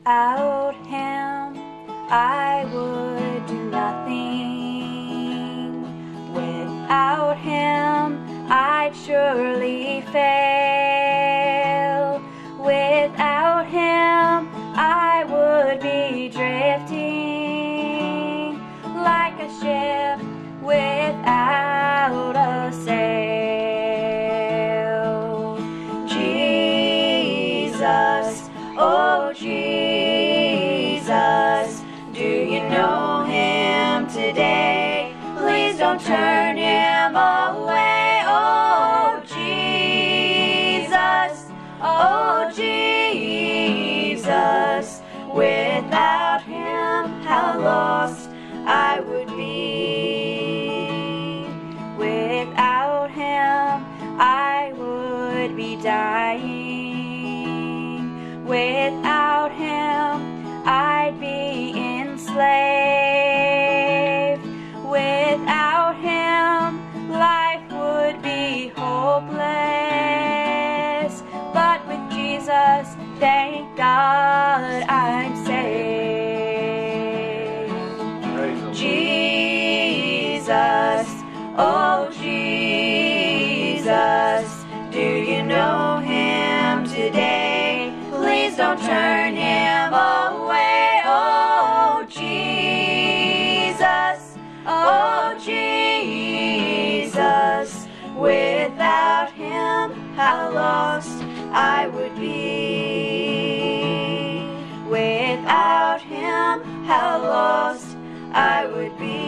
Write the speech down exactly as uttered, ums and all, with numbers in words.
Without him, I would do nothing. Without him, I'd surely fail. Without him, I would be drifting like a ship without a sail. Jesus, oh Jesus, do you know him today? Please don't turn him away. Oh Jesus, oh Jesus, without him, how lost I would be. Without him, I would be dying. Without him, I'd be enslaved. Without him, life would be hopeless. But with Jesus, thank God I'm saved. Jesus, oh Jesus, do you know him today? Please don't turn him away. Oh Jesus, oh Jesus, without him, how lost I would be. Without him, how lost I would be.